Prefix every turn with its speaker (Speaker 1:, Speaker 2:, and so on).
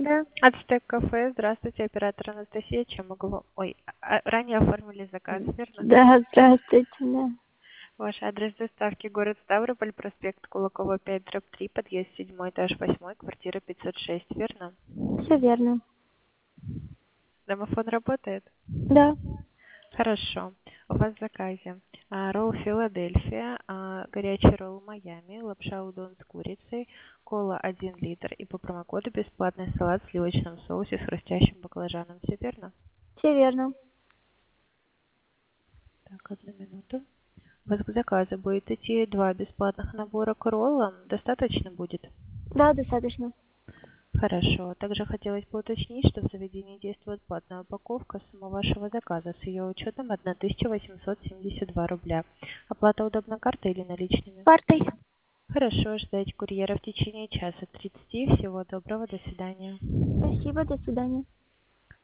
Speaker 1: Да.
Speaker 2: Ацтек кафе. Здравствуйте, оператор Анастасия. Чем могу вам... Ой, ранее оформили заказ, верно?
Speaker 1: Да, здравствуйте, да.
Speaker 2: Ваш адрес доставки город Ставрополь, проспект Кулакова 5/3, подъезд 7, этаж 8, квартира 506, верно?
Speaker 1: Все верно.
Speaker 2: Домофон работает?
Speaker 1: Да.
Speaker 2: Хорошо. У вас в заказе ролл Филадельфия, горячий ролл Майами, лапша удон с курицей, кола 1 литр и по промокоду бесплатный салат в сливочном соусе с хрустящим баклажаном. Все верно?
Speaker 1: Все верно.
Speaker 2: Так, одну минуту. У вас к заказу будет идти 2 бесплатных набора к роллам. Достаточно будет?
Speaker 1: Да, достаточно.
Speaker 2: Хорошо. Также хотелось бы уточнить, что в заведении действует платная упаковка. Сумма вашего заказа с ее учетом 1872 рубля. Оплата удобна картой или наличными?
Speaker 1: Картой.
Speaker 2: Хорошо. Ждать курьера в течение часа 30. Всего доброго. До свидания.
Speaker 1: Спасибо, до свидания.